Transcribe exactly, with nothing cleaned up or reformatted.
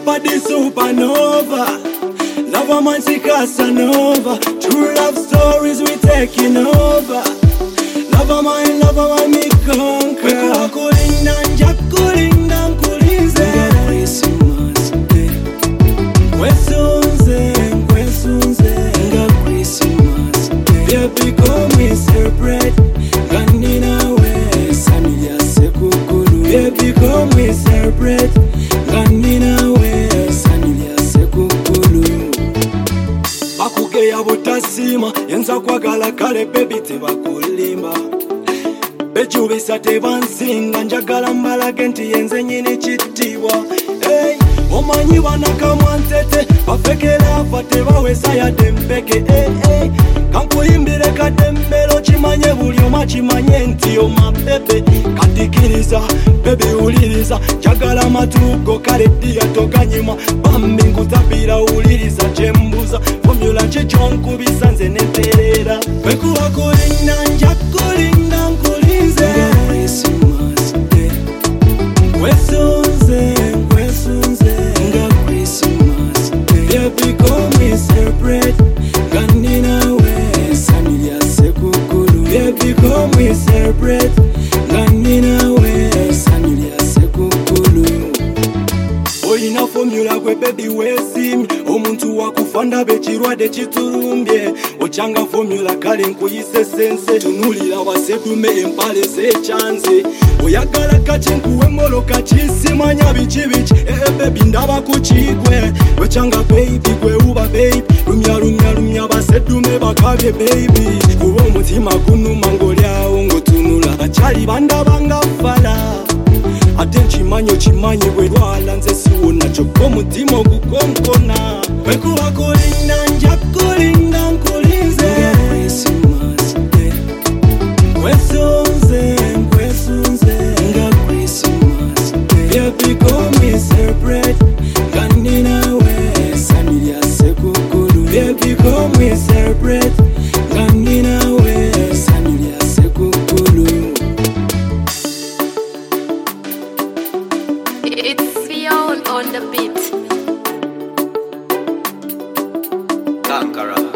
Papa the supernova, lover man see Casanova. True love stories we taking over. Lover man, lover man me conquer. Kulinda nja kulinda kulinze. Christmas day. Kwesunze, kwesunze. Nga Christmas day. Baby come we celebrate. Kanina we samilia sekukulu. Baby come we celebrate. Kanina we samilia sekukulu. Bakugeya butasima yenza kwagala kale baby tebakulimba. Bejubisa tebansinga njagala mbalage nti yenze nyini kitibwa. Hey, omanyi banakamwantete bafekera afa tebawesa yadde mpeke. Hey, hey, kankuyimbire kadembero kimanye buli oma kimanye nti oma bebe. Katikiriza bebe uliriza njagala matugo kale ddiya toganyima. Bambi nkutapira uliriza kyembuza formula kikyonkubisa nze nenterera. Wekuba kulinda nja kulinda nkulinze. Christmas day. Kwesunze, kwesunze. Nga Christmas day. Baby come we celebrate. Kanina we samilia sekukulu. Baby come we celebrate. Kanina we samilia sekukulu. Oyina formula kwe baby wesimye. Omuntu wakufanda bekirwadde kitulumbye. Ochanga formula kale nkuyise sense. Tunulira wasedume empale z'ekyanze. Oyagala kati nkuwe moloka kisimanya biki biki. Eh baby ndaba kukigwe. Ochanga baby gwe uba baby. Lumya lumya lumya basedume bakabye baby. Kuba omutima gunuma ng'olyawo ng'otunula. Bakyali bandabanga fala. Ate nkimanyi kimanyi bwe lwala nze siwona kyokka omutima ogukonkona. Wekuba kulinda nja kulinda nkulinze. Christmas day. Kwesunze, kwesunze. Nga Christmas day. Baby come we celebrate. Kanina we samilia sekukulu. Baby come we celebrate. Kanina we samilia sekukulu. It's beyond on the beat. Kankara.